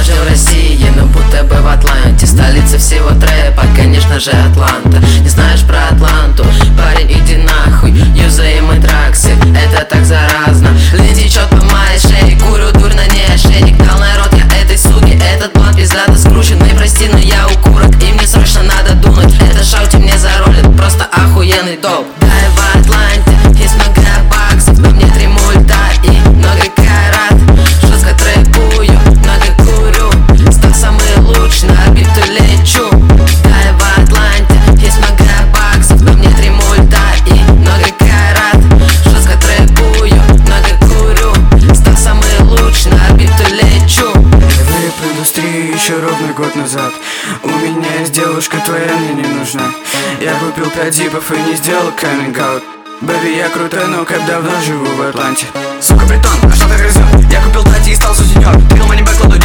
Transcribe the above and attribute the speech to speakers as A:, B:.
A: же в России, но будто бы в Атланте. Столица всего трэпа, конечно же Атланта. Не знаешь про Атланту? Парень, иди нахуй, юзаем и траксы, это так заразно. Лень течет по моей шее, курю дурь на ней ошейник. Дал народ я этой суки, этот план пиздато скрученный. Прости, но я укурок, и мне срочно надо дунуть. Это шаути мне заролит, просто охуенный доп. Да, я в Атланте, есть много баксов, но мне 3 мульта и много карат. Жестко трэпую, много курю, стал самый лучший, на орбиту лечу. Да, я в Атланте, есть много баксов, но мне 3 мульта и много карат. Жестко трэпую, много курю, стал самый лучший, на орбиту лечу.
B: Вейп индустрии еще ровно год назад. У меня есть девушка, твоя мне не нужна. Я купил 5 зипов и не сделал каминг-аут. Бэби, я крутой, но как давно живу в Атланте. Сука, притон, а что ты грызет? Я купил тати и стал сутенер. Пил мани бэк,